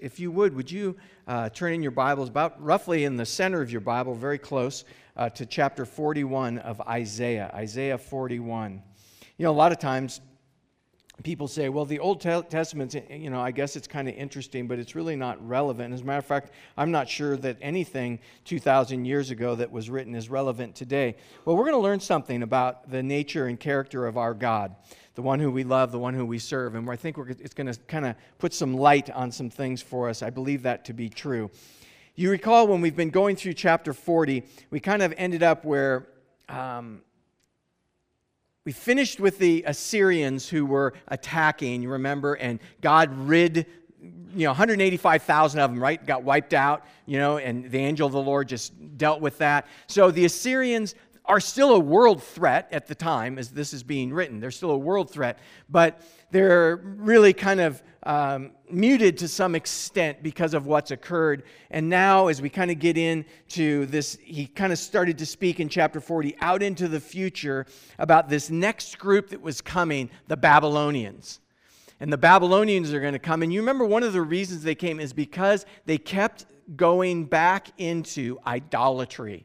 if you would you turn in your Bibles about roughly in the center of your Bible, very close to chapter 41 of Isaiah, Isaiah 41. You know, a lot of times people say, well, the Old Testament, you know, I guess it's kind of interesting, but it's really not relevant. As a matter of fact, I'm not sure that anything 2,000 years ago that was written is relevant today. Well, we're going to learn something about the nature and character of our God, the one who we love, the one who we serve. And I think it's going to kind of put some light on some things for us. I believe that to be true. You recall when we've been going through chapter 40, we kind of ended up where we finished with the Assyrians who were attacking, you remember, and God rid 185,000 of them, right? Got wiped out, and the angel of the Lord just dealt with that. So the Assyrians are still a world threat at the time as this is being written. They're still a world threat, but they're really kind of muted to some extent because of what's occurred. And now as we kind of get into this, he kind of started to speak in chapter 40 out into the future about this next group that was coming, the Babylonians. And the Babylonians are going to come. And you remember one of the reasons they came is because they kept going back into idolatry.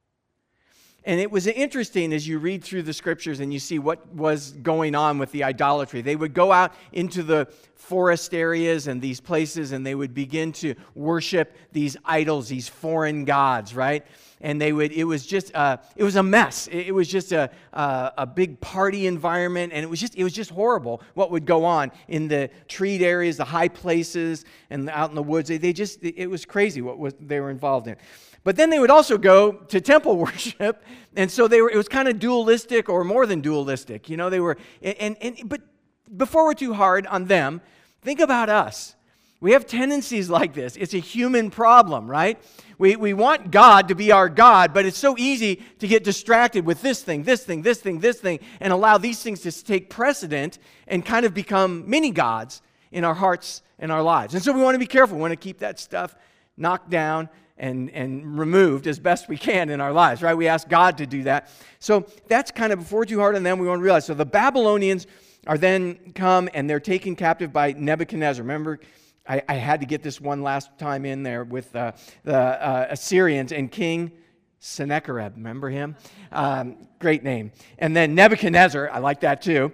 And it was interesting as you read through the scriptures and you see what was going on with the idolatry. They would go out into the forest areas and these places and they would begin to worship these idols, these foreign gods, right? And it was a mess. It was just a big party environment, and it was just horrible what would go on in the treed areas, the high places, and out in the woods. It was crazy what they were involved in. But then they would also go to temple worship, and so it was kind of dualistic or more than dualistic. But before we're too hard on them, think about us. We have tendencies like this. It's a human problem, right? We want God to be our God, but it's so easy to get distracted with this thing, and allow these things to take precedent and kind of become mini gods in our hearts and our lives. And so we want to be careful. We want to keep that stuff knocked down and removed as best we can in our lives, right? We ask God to do that. So that's kind of before too hard on them, we want to realize. So the Babylonians are then come and they're taken captive by Nebuchadnezzar. Remember, I had to get this one last time in there with the Assyrians and King Sennacherib. Remember him? Great name. And then Nebuchadnezzar, I like that too.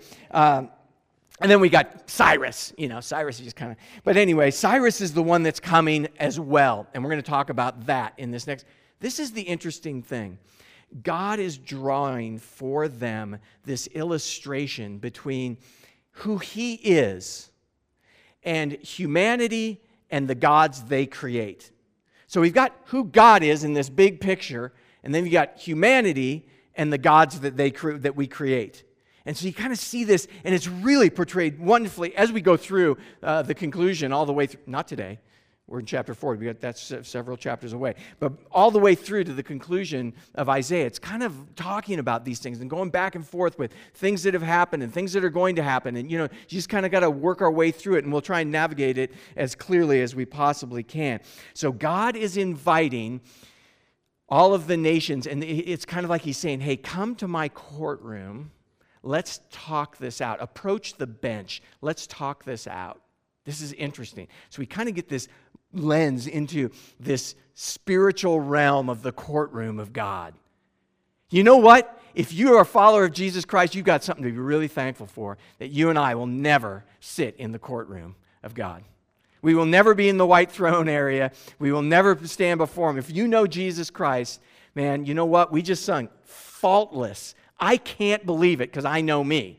And then we got Cyrus. Cyrus is just kind of... But anyway, Cyrus is the one that's coming as well. And we're going to talk about that in this next... This is the interesting thing. God is drawing for them this illustration between who He is and humanity and the gods they create. So we've got who God is in this big picture, and then we've got humanity and the gods that we create. And so you kind of see this, and it's really portrayed wonderfully as we go through the conclusion all the way through. Not today. We're in chapter 40. That's several chapters away. But all the way through to the conclusion of Isaiah, it's kind of talking about these things and going back and forth with things that have happened and things that are going to happen. And, you just kind of got to work our way through it, and we'll try and navigate it as clearly as we possibly can. So God is inviting all of the nations, and it's kind of like He's saying, hey, come to my courtroom. Let's talk this out. Approach the bench. Let's talk this out. This is interesting. So we kind of get this lens into this spiritual realm of the courtroom of God. You know what? If you are a follower of Jesus Christ, you've got something to be really thankful for, that you and I will never sit in the courtroom of God. We will never be in the white throne area. We will never stand before Him. If you know Jesus Christ, man, you know what? We just sung faultless. I can't believe it because I know me.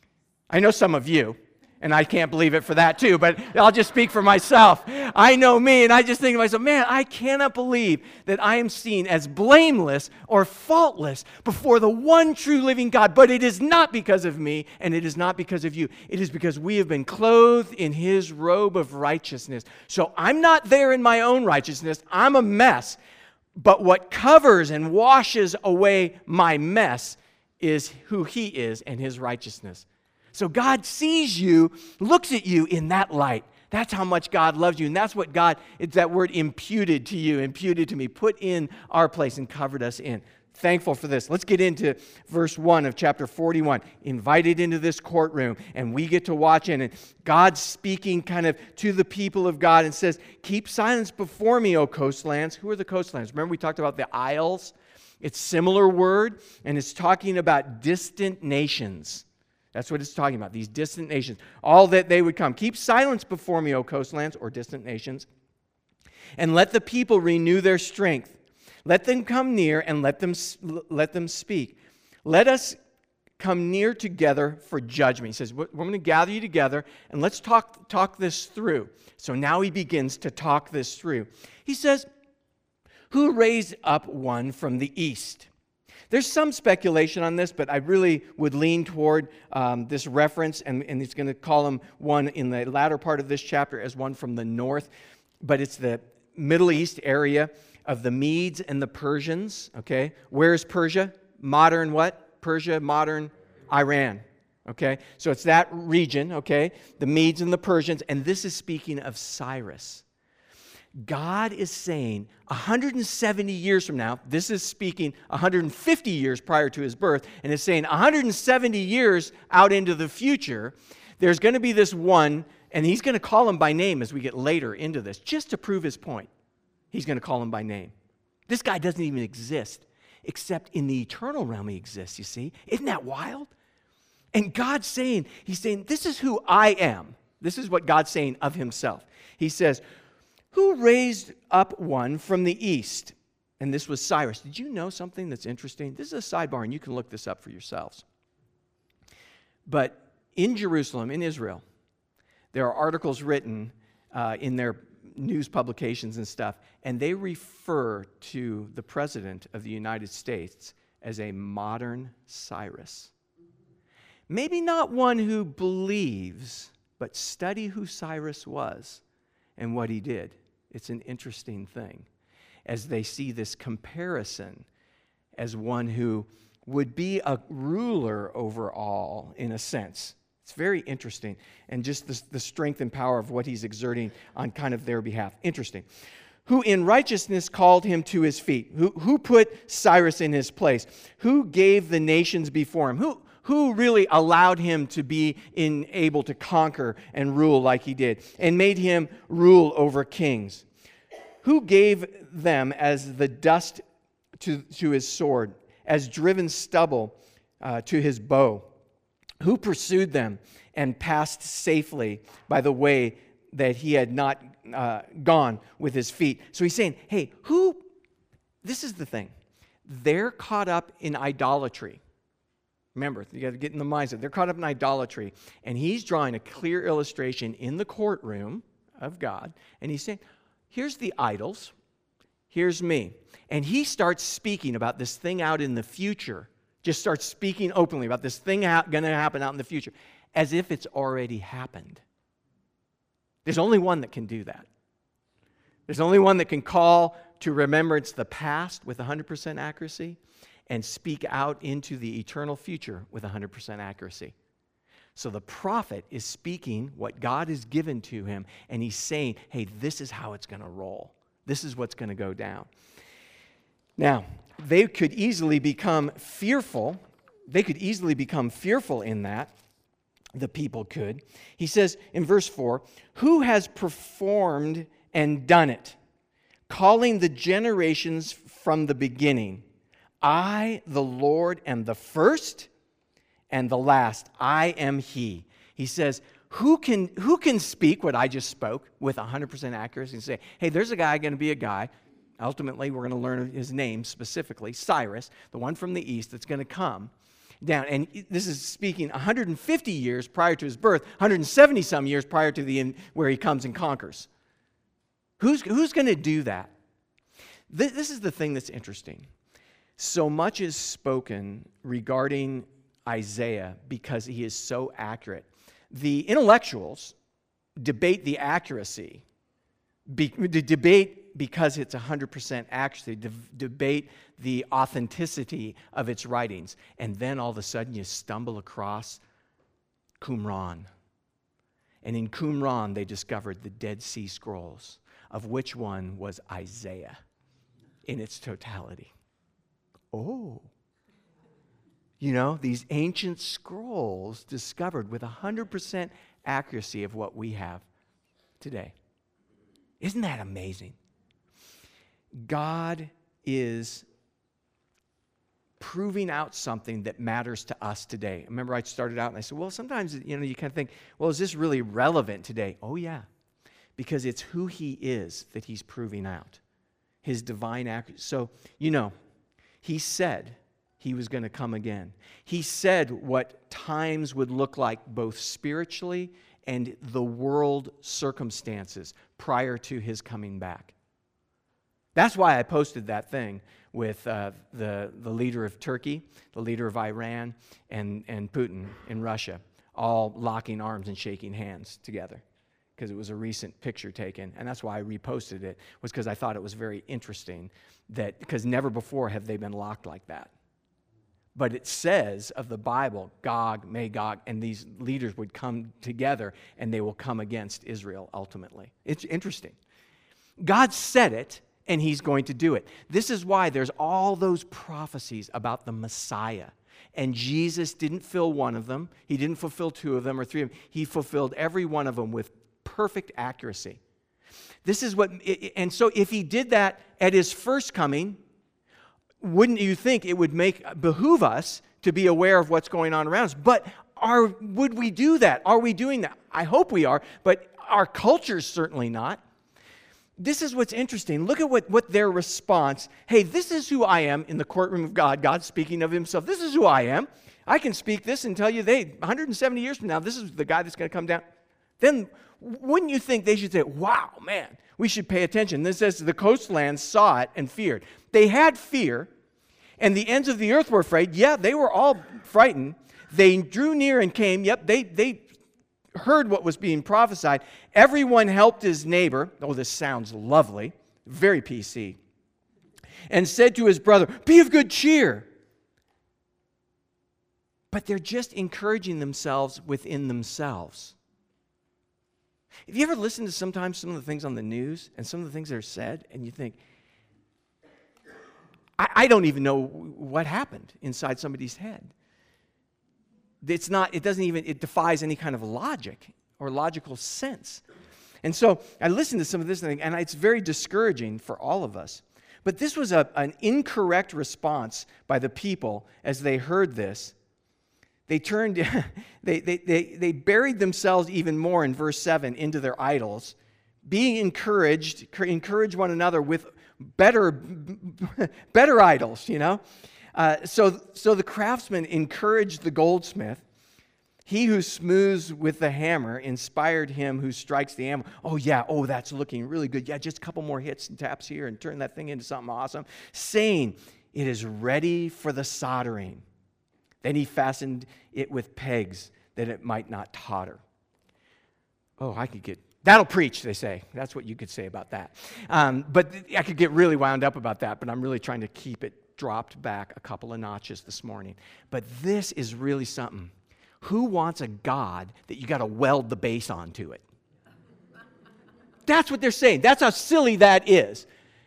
I know some of you, and I can't believe it for that too, but I'll just speak for myself. I know me, and I just think to myself, man, I cannot believe that I am seen as blameless or faultless before the one true living God. But it is not because of me, and it is not because of you. It is because we have been clothed in His robe of righteousness. So I'm not there in my own righteousness. I'm a mess. But what covers and washes away my mess is who He is and His righteousness. So God sees you, looks at you in that light. That's how much God loves you. And that's what God, it's that word imputed to you, imputed to me, put in our place and covered us in. thankful for this. Let's get into verse 1 of chapter 41. Invited into this courtroom, and we get to watch in, and God's speaking kind of to the people of God and says, keep silence before me, O coastlands. Who are the coastlands? Remember we talked about the isles? It's a similar word, and it's talking about distant nations. That's what it's talking about, these distant nations. All that they would come. Keep silence before me, O coastlands, or distant nations, and let the people renew their strength. Let them come near and let them speak. Let us come near together for judgment. He says, we're going to gather you together, and let's talk this through. So now he begins to talk this through. He says, who raised up one from the east? There's some speculation on this, but I really would lean toward this reference, and it's going to call him one in the latter part of this chapter as one from the north, but it's the Middle East area of the Medes and the Persians, okay? Where's Persia? Modern what? Persia, modern Iran, okay? So it's that region, okay? The Medes and the Persians, and this is speaking of Cyrus. God is saying 170 years from now, this is speaking 150 years prior to his birth, and it's saying 170 years out into the future, there's going to be this one, and he's going to call him by name as we get later into this, just to prove his point. He's going to call him by name. This guy doesn't even exist, except in the eternal realm he exists, you see? Isn't that wild? And God's saying, he's saying, this is who I am. This is what God's saying of himself. He says, who raised up one from the east? And this was Cyrus. Did you know something that's interesting? This is a sidebar, and you can look this up for yourselves. But in Jerusalem, in Israel, there are articles written in their news publications and stuff, and they refer to the President of the United States as a modern Cyrus. Maybe not one who believes, but study who Cyrus was and what he did. It's an interesting thing as they see this comparison as one who would be a ruler over all, in a sense. It's very interesting, and just the strength and power of what he's exerting on kind of their behalf. Interesting. Who in righteousness called him to his feet? Who put Cyrus in his place? Who gave the nations before him? Who really allowed him to be able to conquer and rule like he did, and made him rule over kings? Who gave them as the dust to his sword, as driven stubble to his bow? Who pursued them and passed safely by the way that he had not gone with his feet? So he's saying, hey, this is the thing. They're caught up in idolatry. Remember, you got to get in the mindset. They're caught up in idolatry. And he's drawing a clear illustration in the courtroom of God. And he's saying, here's the idols. Here's me. And he starts speaking about this thing out in the future. Just starts speaking openly about this thing going to happen out in the future. As if it's already happened. There's only one that can do that. There's only one that can call to remembrance the past with 100% accuracy, and speak out into the eternal future with 100% accuracy. So the prophet is speaking what God has given to him, and he's saying, hey, this is how it's going to roll. This is what's going to go down. Now, they could easily become fearful. They could easily become fearful in that. The people could. He says in verse 4, who has performed and done it, calling the generations from the beginning? I, the Lord, am the first and the last. I am He. He says, who can speak what I just spoke with 100% accuracy and say, hey, there's a guy going to be a guy. Ultimately, we're going to learn his name specifically, Cyrus, the one from the east that's going to come down. And this is speaking 150 years prior to his birth, 170 some years prior to where he comes and conquers. Who's going to do that? This is the thing that's interesting. So much is spoken regarding Isaiah because he is so accurate. The intellectuals debate the accuracy, debate because it's 100% accuracy, debate the authenticity of its writings. And then all of a sudden you stumble across Qumran. And in Qumran they discovered the Dead Sea Scrolls, of which one was Isaiah in its totality. oh. You know, these ancient scrolls discovered with 100% accuracy of what we have today. Isn't that amazing? God is proving out something that matters to us today. Remember, I started out and I said, well, sometimes, you kind of think, well, is this really relevant today? Oh, yeah, because it's who he is that he's proving out, his divine accuracy. So, he said he was going to come again. He said what times would look like both spiritually and the world circumstances prior to his coming back. That's why I posted that thing with the leader of Turkey, the leader of Iran, and Putin in Russia, all locking arms and shaking hands together, because it was a recent picture taken. And that's why I reposted it, was because I thought it was very interesting, because never before have they been locked like that. But it says of the Bible, Gog, Magog, and these leaders would come together and they will come against Israel ultimately. It's interesting. God said it, and he's going to do it. This is why there's all those prophecies about the Messiah. And Jesus didn't fill one of them. He didn't fulfill two of them or three of them. He fulfilled every one of them with perfect accuracy. This is what, and so if he did that at his first coming, wouldn't you think it would behoove us to be aware of what's going on around us? But would we do that? Are we doing that? I hope we are, but our culture's certainly not. This is what's interesting. Look at what their response, hey, this is who I am in the courtroom of God. God speaking of himself. This is who I am. I can speak this and tell you, 170 years from now, this is the guy that's going to come down. Then wouldn't you think they should say, wow, man, we should pay attention. This says the coastlands saw it and feared. They had fear, and the ends of the earth were afraid. Yeah, they were all frightened. They drew near and came. Yep, they heard what was being prophesied. Everyone helped his neighbor. Oh, this sounds lovely. Very PC. And said to his brother, be of good cheer. But they're just encouraging themselves within themselves. Have you ever listened to sometimes some of the things on the news and some of the things that are said, and you think, I don't even know what happened inside somebody's head. It defies any kind of logic or logical sense. And so I listened to some of this thing, and it's very discouraging for all of us. But this was an incorrect response by the people as they heard this. They turned, they buried themselves even more in verse 7 into their idols, being encourage one another with better idols, So the craftsman encouraged the goldsmith. He who smooths with the hammer inspired him who strikes the anvil. Oh, that's looking really good. Yeah, just a couple more hits and taps here and turn that thing into something awesome. Saying, it is ready for the soldering. Then he fastened it with pegs that it might not totter. That'll preach, they say. That's what you could say about that. But I could get really wound up about that, but I'm really trying to keep it dropped back a couple of notches this morning. But this is really something. Who wants a God that you got to weld the base onto it? That's what they're saying. That's how silly that is.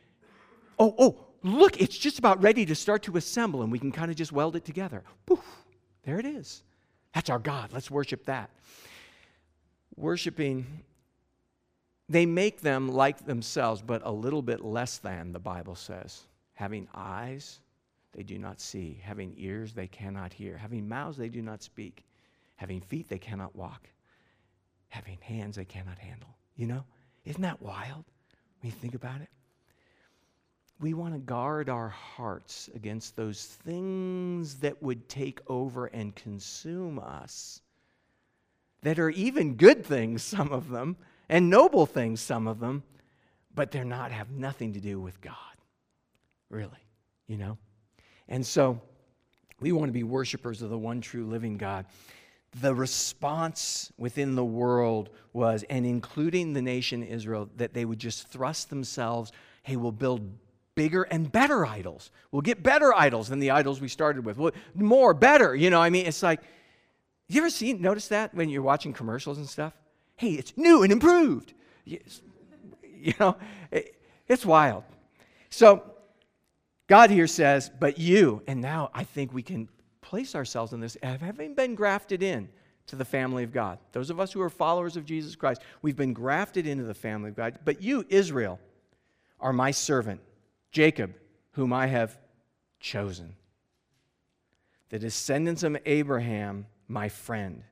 Look, it's just about ready to start to assemble, and we can kind of just weld it together. Poof, there it is. That's our God. Let's worship that. Worshiping, they make them like themselves, but a little bit less than, the Bible says. Having eyes, they do not see. Having ears, they cannot hear. Having mouths, they do not speak. Having feet, they cannot walk. Having hands, they cannot handle. Isn't that wild when you think about it? We want to guard our hearts against those things that would take over and consume us, that are even good things, some of them, and noble things, some of them, but have nothing to do with God, really, And so we want to be worshipers of the one true living God. The response within the world was, and including the nation Israel, that they would just thrust themselves, hey, we'll build bigger and better idols. We'll get better idols than the idols we started with. More, better, It's like, you ever notice that when you're watching commercials and stuff? Hey, it's new and improved. It's wild. So God here says, but you, and now I think we can place ourselves in this, having been grafted in to the family of God. Those of us who are followers of Jesus Christ, we've been grafted into the family of God. But you, Israel, are my servant, Jacob, whom I have chosen. The descendants of Abraham, my friend,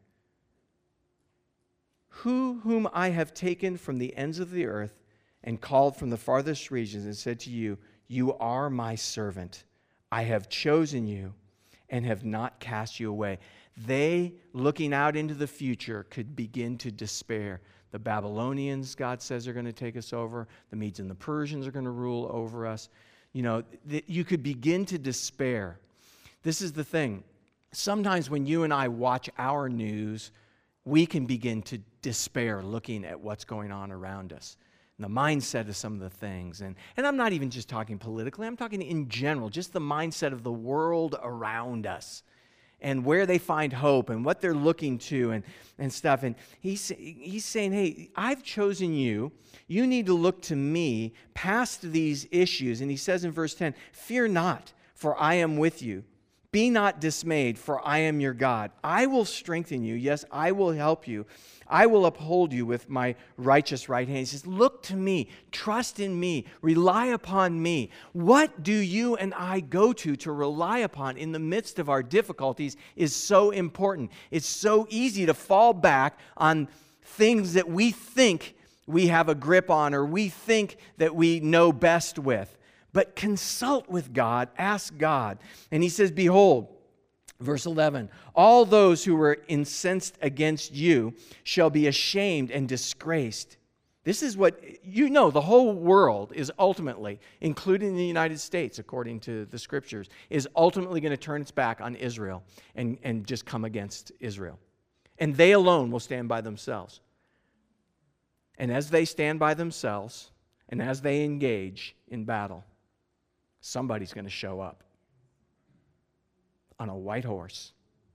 whom I have taken from the ends of the earth and called from the farthest regions and said to you, you are my servant. I have chosen you and have not cast you away. They, looking out into the future, could begin to despair. The Babylonians, God says, are going to take us over. The Medes and the Persians are going to rule over us. You know, you could begin to despair. This is the thing. Sometimes when you and I watch our news, we can begin to despair looking at what's going on around us. And the mindset of some of the things. And I'm not even just talking politically. I'm talking in general, just the mindset of the world around us and where they find hope and what they're looking to and stuff. And he's saying, hey, I've chosen you. You need to look to me past these issues. And he says in verse 10, fear not, for I am with you. Be not dismayed, for I am your God. I will strengthen you. Yes, I will help you. I will uphold you with my righteous right hand. He says, look to me. Trust in me. Rely upon me. What do you and I go to rely upon in the midst of our difficulties is so important. It's so easy to fall back on things that we think we have a grip on or we think that we know best with. But consult with God, ask God. And he says, behold, verse 11, all those who were incensed against you shall be ashamed and disgraced. This is what, you know, the whole world is ultimately, including the United States, according to the scriptures, is ultimately going to turn its back on Israel and just come against Israel. And they alone will stand by themselves. And as they stand by themselves, and as they engage in battle, somebody's going to show up on a white horse.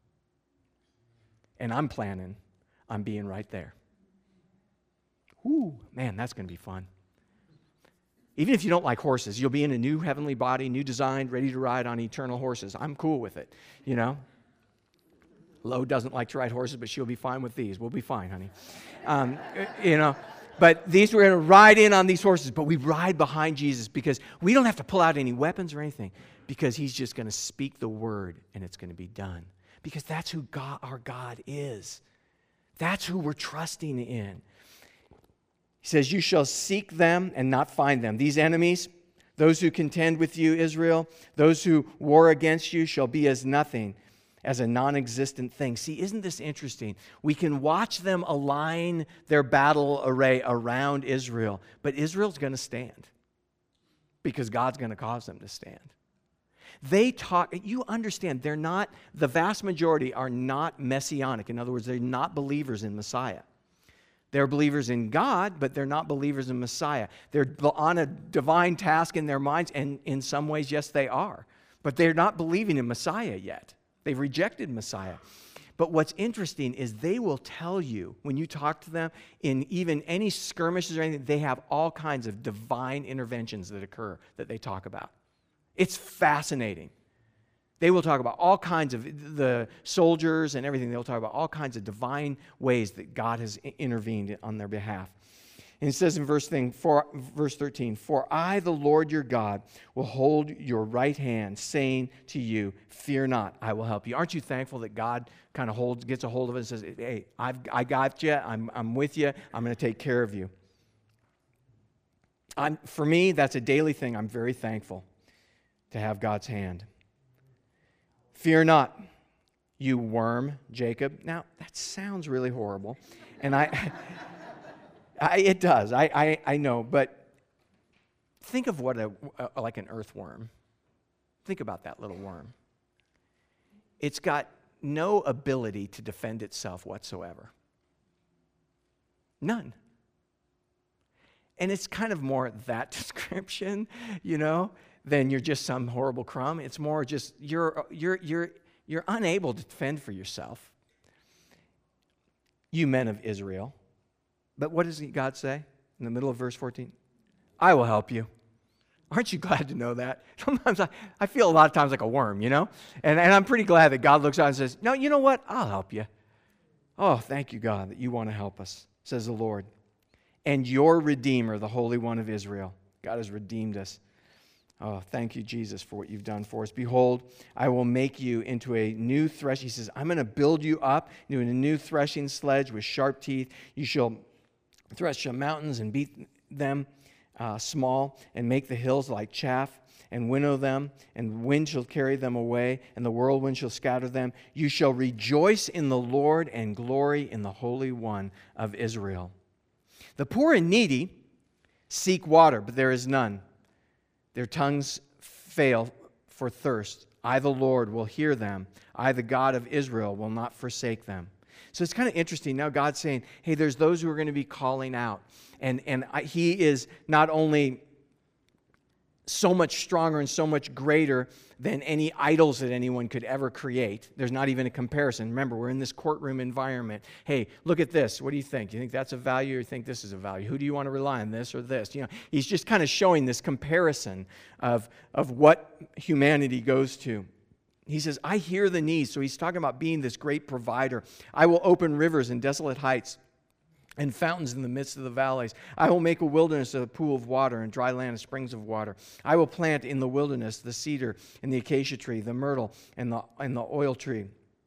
And I'm planning on being right there. Ooh, man, that's going to be fun. Even if you don't like horses, you'll be in a new heavenly body, new design, ready to ride on eternal horses. I'm cool with it, you know. Lo doesn't like to ride horses, but she'll be fine with these. We'll be fine, honey. You know. But we're going to ride in on these horses, but we ride behind Jesus because we don't have to pull out any weapons or anything because he's just going to speak the word and it's going to be done. Because that's who our God is. That's who we're trusting in. He says, you shall seek them and not find them. These enemies, those who contend with you, Israel, those who war against you shall be as nothing, as a non-existent thing. See, isn't this interesting? We can watch them align their battle array around Israel, but Israel's going to stand because God's going to cause them to stand. They talk, you understand, they're not, the vast majority are not messianic. In other words, they're not believers in Messiah. They're believers in God, but they're not believers in Messiah. They're on a divine task in their minds, and in some ways, yes, they are. But they're not believing in Messiah yet. They've rejected Messiah. But what's interesting is they will tell you, when you talk to them, in even any skirmishes or anything, they have all kinds of divine interventions that occur that they talk about. It's fascinating. They will talk about all kinds of the soldiers and everything. They'll talk about all kinds of divine ways that God has intervened on their behalf. And it says in verse 13, for I, the Lord your God, will hold your right hand, saying to you, fear not, I will help you. Aren't you thankful that God kind of gets a hold of it and says, hey, I got you, I'm with you, I'm going to take care of you. For me, that's a daily thing. I'm very thankful to have God's hand. Fear not, you worm, Jacob. Now, that sounds really horrible. And it does. I know, but think of what like an earthworm. Think about that little worm. It's got no ability to defend itself whatsoever. None. And it's kind of more that description, you know, than you're just some horrible crumb. It's more just you're unable to defend for yourself. You men of Israel. But what does God say in the middle of verse 14? I will help you. Aren't you glad to know that? Sometimes I feel a lot of times like a worm, you know? And I'm pretty glad that God looks out and says, no, you know what? I'll help you. Oh, thank you, God, that you want to help us, says the Lord. And your Redeemer, the Holy One of Israel. God has redeemed us. Oh, thank you, Jesus, for what you've done for us. Behold, I will make you into a new threshing. He says, I'm going to build you up into a new threshing sledge with sharp teeth. You shall thresh the mountains and beat them small, and make the hills like chaff, and winnow them, and wind shall carry them away, and the whirlwind shall scatter them. You shall rejoice in the Lord and glory in the Holy One of Israel. The poor and needy seek water, but there is none. Their tongues fail for thirst. I, the Lord, will hear them. I, the God of Israel, will not forsake them. So it's kind of interesting. Now God's saying, hey, there's those who are going to be calling out. And he is not only so much stronger and so much greater than any idols that anyone could ever create. There's not even a comparison. Remember, we're in this courtroom environment. Hey, look at this. What do you think? Do you think that's a value or you think this is a value? Who do you want to rely on, this or this? You know, he's just kind of showing this comparison of what humanity goes to. He says, I hear the needs. So he's talking about being this great provider. I will open rivers in desolate heights and fountains in the midst of the valleys. I will make a wilderness a pool of water and dry land springs of water. I will plant in the wilderness the cedar and the acacia tree, the myrtle and the oil tree.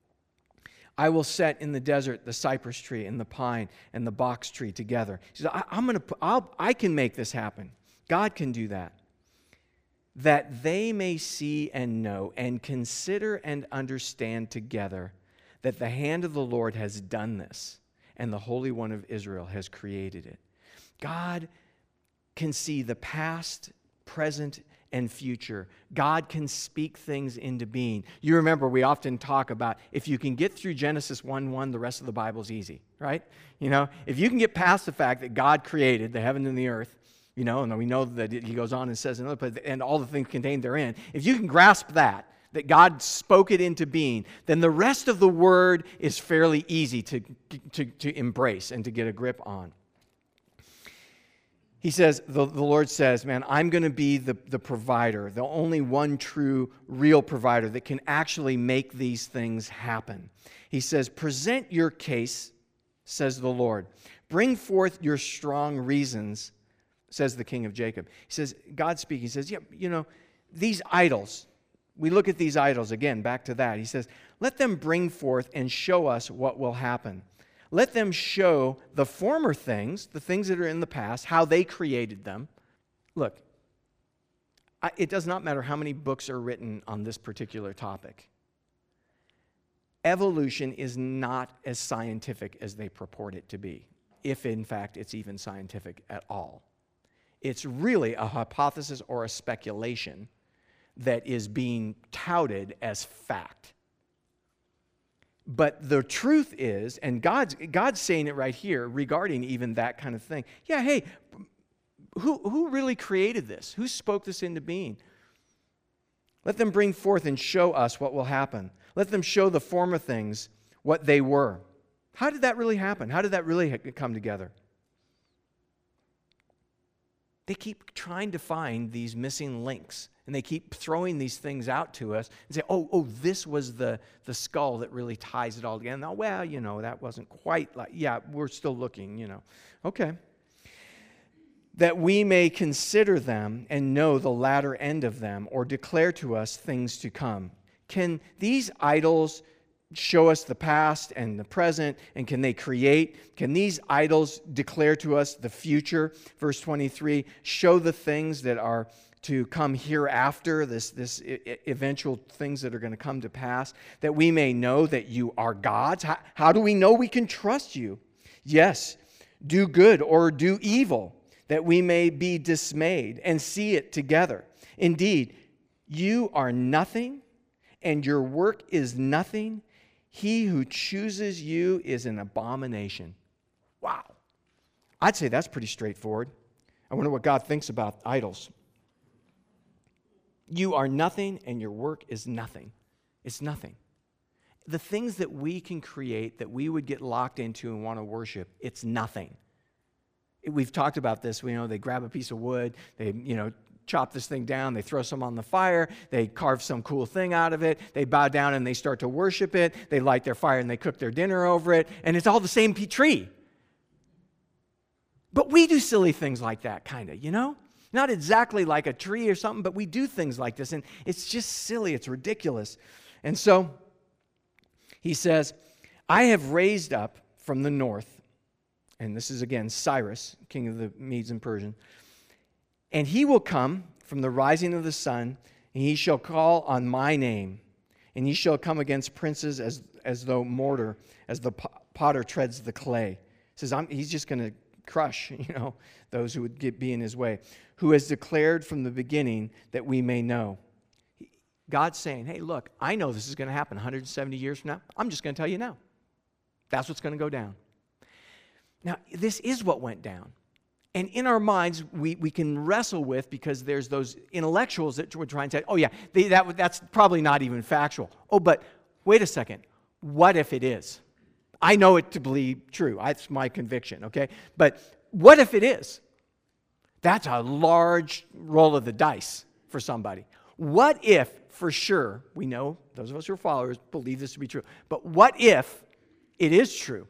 I will set in the desert the cypress tree and the pine and the box tree together. He says, I can make this happen. God can do that. That they may see and know and consider and understand together that the hand of the Lord has done this, and the Holy One of Israel has created it. God can see the past, present, and future. God can speak things into being. You remember, we often talk about if you can get through Genesis 1:1, the rest of the Bible's easy, right? You know, if you can get past the fact that God created the heaven and the earth, you know, and we know that he goes on and says, and all the things contained therein, if you can grasp that God spoke it into being, then the rest of the word is fairly easy to embrace and to get a grip on. He says, the Lord says, man, I'm going to be the provider, the only one true, real provider that can actually make these things happen. He says, present your case, says the Lord. Bring forth your strong reasons, says the King of Jacob. He says, God speaking, he says, yeah, you know, these idols, we look at these idols, again, back to that. He says, let them bring forth and show us what will happen. Let them show the former things, the things that are in the past, how they created them. Look, it does not matter how many books are written on this particular topic. Evolution is not as scientific as they purport it to be, if in fact it's even scientific at all. It's really a hypothesis or a speculation that is being touted as fact. But the truth is, and God's saying it right here regarding even that kind of thing. Yeah, hey, who really created this? Who spoke this into being? Let them bring forth and show us what will happen. Let them show the former things what they were. How did that really happen? How did that really come together? They keep trying to find these missing links, and they keep throwing these things out to us and say, oh, this was the skull that really ties it all together. Now, well, you know, that wasn't quite like, yeah, we're still looking, you know. Okay. That we may consider them and know the latter end of them, or declare to us things to come. Can these idols show us the past and the present, and can they create? Can these idols declare to us the future? Verse 23, show the things that are to come hereafter, this eventual things that are going to come to pass, that we may know that you are God's. How do we know we can trust you? Yes, do good or do evil, that we may be dismayed and see it together. Indeed, you are nothing, and your work is nothing. He who chooses you is an abomination. Wow. I'd say that's pretty straightforward. I wonder what God thinks about idols. You are nothing, and your work is nothing. It's nothing. The things that we can create that we would get locked into and want to worship, it's nothing. We've talked about this. We know they grab a piece of wood, they, chop this thing down. They throw some on the fire. They carve some cool thing out of it. They bow down and they start to worship it. They light their fire and they cook their dinner over it. And it's all the same tree. But we do silly things like that, kind of, Not exactly like a tree or something, but we do things like this. And it's just silly. It's ridiculous. And so he says, I have raised up from the north, and this is again Cyrus, king of the Medes and Persians, and he will come from the rising of the sun, and he shall call on my name, and he shall come against princes as though mortar, as the potter treads the clay. He says, he's just going to crush, those who would be in his way, who has declared from the beginning that we may know. God's saying, hey, look, I know this is going to happen 170 years from now. I'm just going to tell you now. That's what's going to go down. Now, this is what went down. And in our minds, we can wrestle with, because there's those intellectuals that would try and say, oh yeah, that's probably not even factual. Oh, but wait a second. What if it is? I know it to be true. That's my conviction, okay? But what if it is? That's a large roll of the dice for somebody. What if, for sure, we know, those of us who are followers believe this to be true, but what if it is true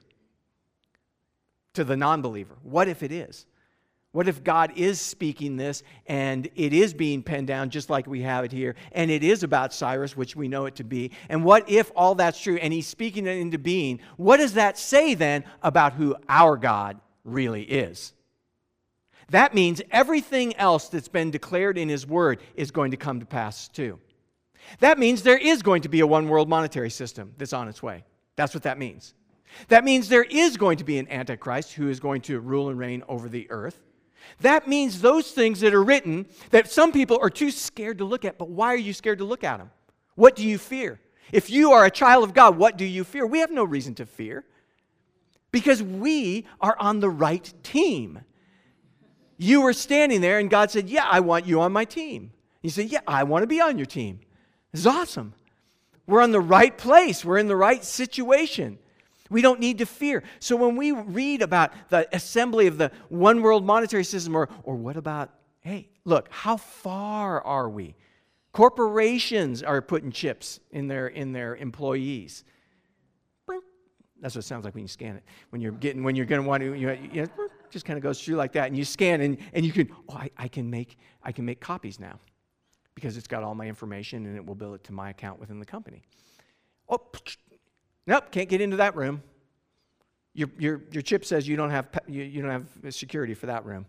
to the non-believer? What if it is? What if God is speaking this and it is being penned down just like we have it here, and it is about Cyrus, which we know it to be? And what if all that's true and he's speaking it into being? What does that say then about who our God really is? That means everything else that's been declared in his word is going to come to pass too. That means there is going to be a one world monetary system that's on its way. That's what that means. That means there is going to be an Antichrist who is going to rule and reign over the earth. That means those things that are written that some people are too scared to look at. But why are you scared to look at them? What do you fear? If you are a child of God, what do you fear? We have no reason to fear, because we are on the right team. You were standing there and God said, yeah, I want you on my team. You say, yeah, I want to be on your team. This is awesome. We're on the right place. We're in the right situation. We don't need to fear. So when we read about the assembly of the one world monetary system, or what about, hey, look, how far are we? Corporations are putting chips in their employees. That's what it sounds like when you scan it. When you're going to want to, just kind of goes through like that, and you scan, and you can, I can make copies now, because it's got all my information and it will bill it to my account within the company. Oh, nope, can't get into that room. Your chip says you don't have security for that room.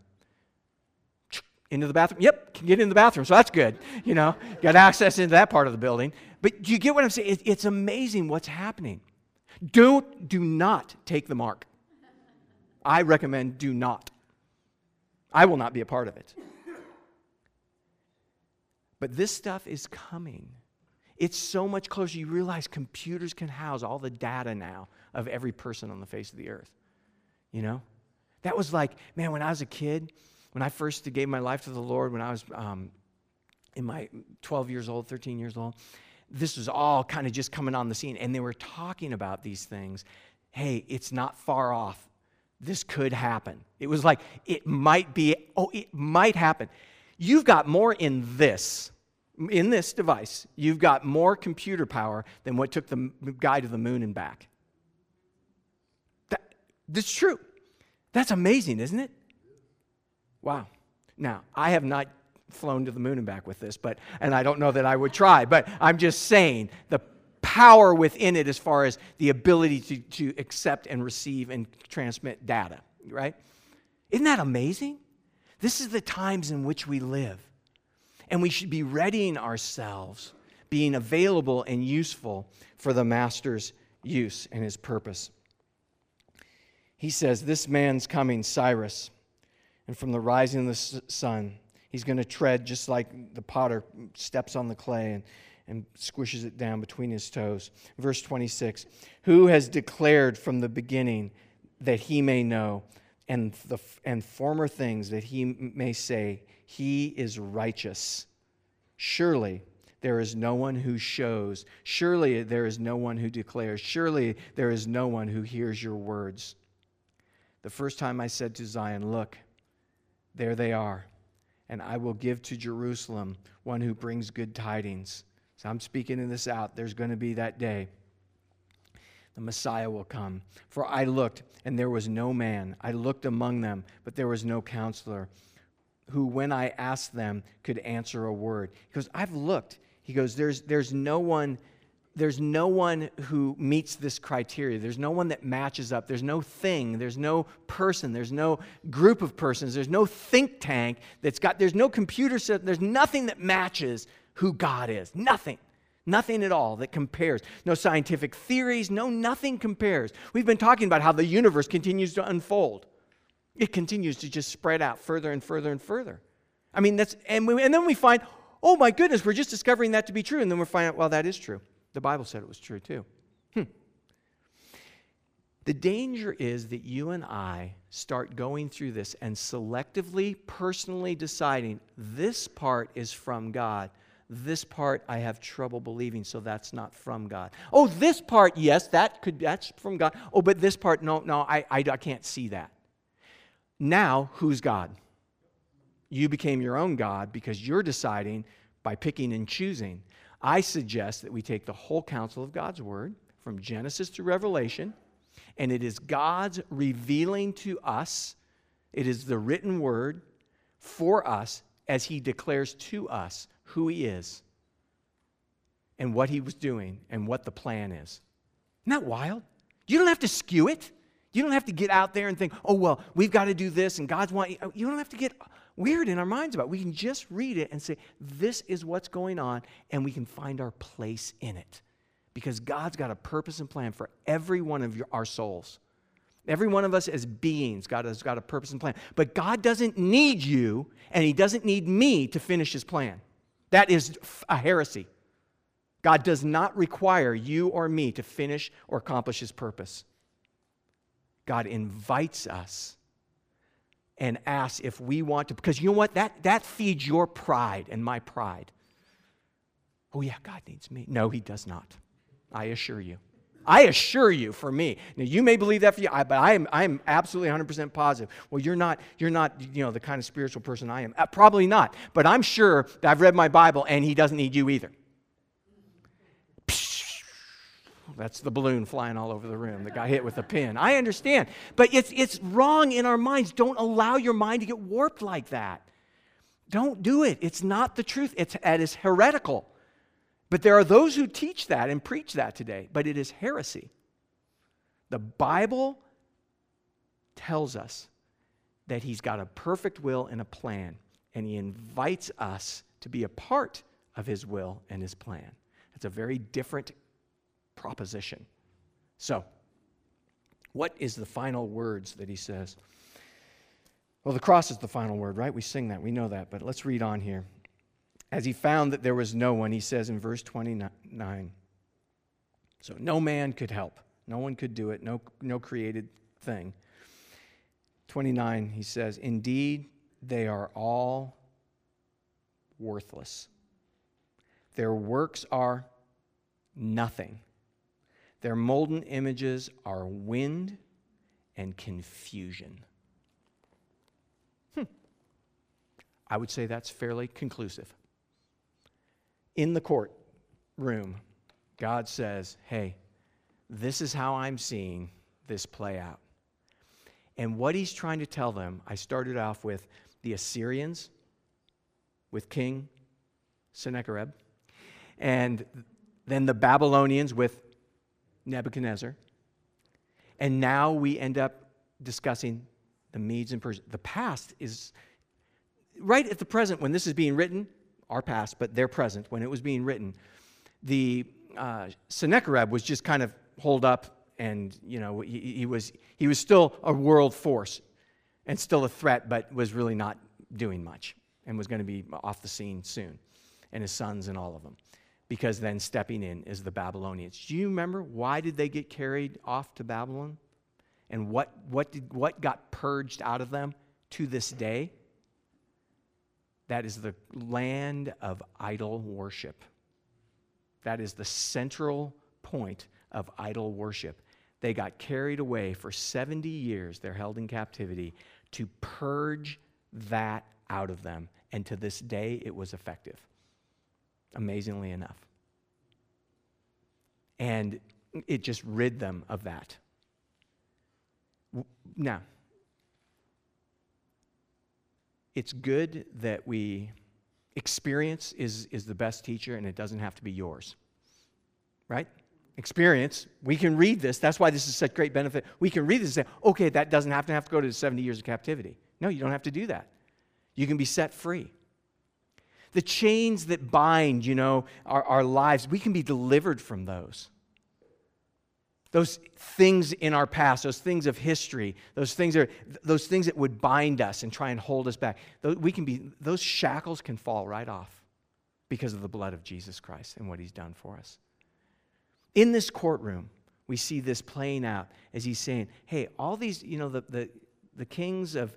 Into the bathroom? Yep, can get in the bathroom, so that's good. Got access into that part of the building. But you get what I'm saying? It's amazing what's happening. Do not take the mark. I recommend do not. I will not be a part of it. But this stuff is coming. It's so much closer. You realize computers can house all the data now of every person on the face of the earth. That was like, man, when I was a kid, when I first gave my life to the Lord, when I was in my 12 years old, 13 years old, this was all kind of just coming on the scene. And they were talking about these things. Hey, it's not far off. This could happen. It was like, it might happen. You've got more in this device. You've got more computer power than what took the guy to the moon and back. That's true. That's amazing, isn't it? Wow. Now, I have not flown to the moon and back with this, and I don't know that I would try, but I'm just saying the power within it as far as the ability to accept and receive and transmit data, right? Isn't that amazing? This is the times in which we live, and we should be readying ourselves, being available and useful for the Master's use and his purpose. He says, this man's coming, Cyrus, and from the rising of the sun, he's going to tread just like the potter steps on the clay and squishes it down between his toes. Verse 26, who has declared from the beginning that he may know, and former things that he may say, he is righteous. Surely there is no one who shows. Surely there is no one who declares. Surely there is no one who hears your words. The first time I said to Zion, look, there they are. and I will give to Jerusalem one who brings good tidings. So I'm speaking this out. There's going to be that day. The Messiah will come. For I looked, and there was no man. I looked among them, but there was no counselor who, when I asked them, could answer a word. He goes, I've looked. He goes, there's no one who meets this criteria. There's no one that matches up. There's no thing. There's no person. There's no group of persons. There's no think tank there's no computer system. There's nothing that matches who God is. Nothing. Nothing at all that compares. No scientific theories. Nothing compares. We've been talking about how the universe continues to unfold. It continues to just spread out further and further and further. I mean, and then we find, oh my goodness, we're just discovering that to be true. And then we're finding out, well, that is true. The Bible said it was true too. The danger is that you and I start going through this and selectively, personally deciding this part is from God. This part I have trouble believing, so that's not from God. Oh, this part, yes, that's from God. Oh, but this part, no, I can't see that. Now, who's God? You became your own God because you're deciding by picking and choosing. I suggest that we take the whole counsel of God's Word from Genesis to Revelation, and it is God's revealing to us. It is the written Word for us as He declares to us who He is and what He was doing and what the plan is. Isn't that wild? You don't have to skew it. You don't have to get out there and think, oh, well, we've got to do this and God's want. You don't have to get weird in our minds about it. We can just read it and say, this is what's going on, and we can find our place in it. Because God's got a purpose and plan for every one of our souls. Every one of us as beings, God has got a purpose and plan. But God doesn't need you, and He doesn't need me to finish His plan. That is a heresy. God does not require you or me to finish or accomplish His purpose. God invites us and asks if we want to, because you know what? That feeds your pride and my pride. Oh yeah, God needs me. No, He does not. I assure you. I assure you for me. Now, you may believe that for you, but I am absolutely 100% positive. Well, you're not, the kind of spiritual person I am. Probably not. But I'm sure that I've read my Bible and He doesn't need you either. That's the balloon flying all over the room that got hit with a pin. I understand. But it's wrong in our minds. Don't allow your mind to get warped like that. Don't do it. It's not the truth. It is heretical. But there are those who teach that and preach that today. But it is heresy. The Bible tells us that He's got a perfect will and a plan. And He invites us to be a part of His will and His plan. It's a very different proposition. So, what is the final words that He says? Well, the cross is the final word, right? We sing that, we know that, but let's read on here. As He found that there was no one, He says in verse 29, so no man could help, no one could do it, no created thing. 29, He says, indeed, they are all worthless. Their works are nothing. Their molten images are wind and confusion. I would say that's fairly conclusive. In the courtroom, God says, hey, this is how I'm seeing this play out. And what He's trying to tell them, I started off with the Assyrians, with King Sennacherib, and then the Babylonians with Nebuchadnezzar. And now we end up discussing the Medes and Persians. The past is, right at the present when this is being written, our past, but their present, when it was being written, the Sennacherib was just kind of holed up, and he was still a world force and still a threat, but was really not doing much and was going to be off the scene soon, and his sons and all of them. Because then stepping in is the Babylonians. Do you remember why did they get carried off to Babylon? And what got purged out of them to this day? That is the land of idol worship. That is the central point of idol worship. They got carried away for 70 years. They're held in captivity to purge that out of them And to this day, it was effective, amazingly enough. And it just rid them of that. Now, it's good that experience is the best teacher, and it doesn't have to be yours, right? Experience, we can read this. That's why this is such great benefit. We can read this and say, okay, that doesn't have to go to the 70 years of captivity. No, you don't have to do that. You can be set free. The chains that bind, our lives, we can be delivered from those. Those things in our past, those things of history, those things that would bind us and try and hold us back. Those shackles can fall right off because of the blood of Jesus Christ and what he's done for us. In this courtroom, we see this playing out as he's saying, hey, all these, the kings of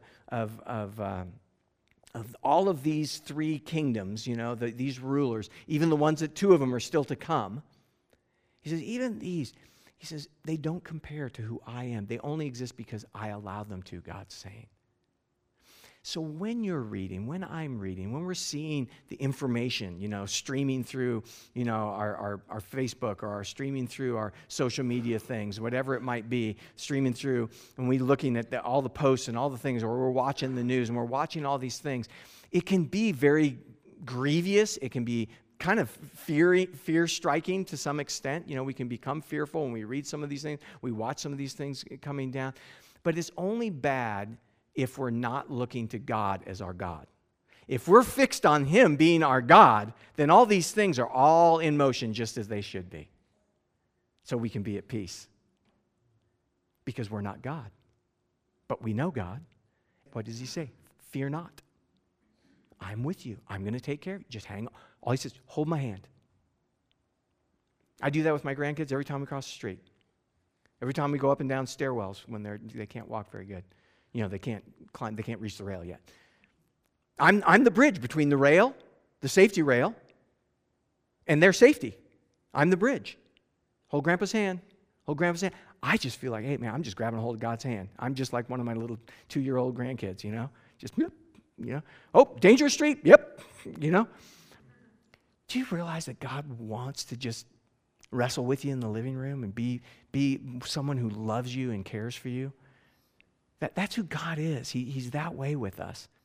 all of these three kingdoms, these rulers, even the ones that 2 of them are still to come, he says, even these, he says, they don't compare to who I am. They only exist because I allow them to, God's saying. So when you're reading, when I'm reading, when we're seeing the information, streaming through, our Facebook, or our streaming through our social media things, whatever it might be, streaming through, and we're looking at all the posts and all the things, or we're watching the news and we're watching all these things, it can be very grievous. It can be kind of fear-striking to some extent. We can become fearful when we read some of these things. We watch some of these things coming down. But it's only bad if we're not looking to God as our God. If we're fixed on him being our God, then all these things are all in motion just as they should be. So we can be at peace. Because we're not God. But we know God. What does he say? Fear not. I'm with you. I'm going to take care of you. Just hang on. All he says, hold my hand. I do that with my grandkids every time we cross the street. Every time we go up and down stairwells when they can't walk very good. They can't climb, they can't reach the rail yet. I'm the bridge between the rail, the safety rail, and their safety. I'm the bridge. Hold Grandpa's hand. Hold Grandpa's hand. I just feel like, hey, man, I'm just grabbing a hold of God's hand. I'm just like one of my little 2-year-old grandkids, Just, oh, dangerous street. Yep. Do you realize that God wants to just wrestle with you in the living room and be someone who loves you and cares for you? That's who God is. He's that way with us.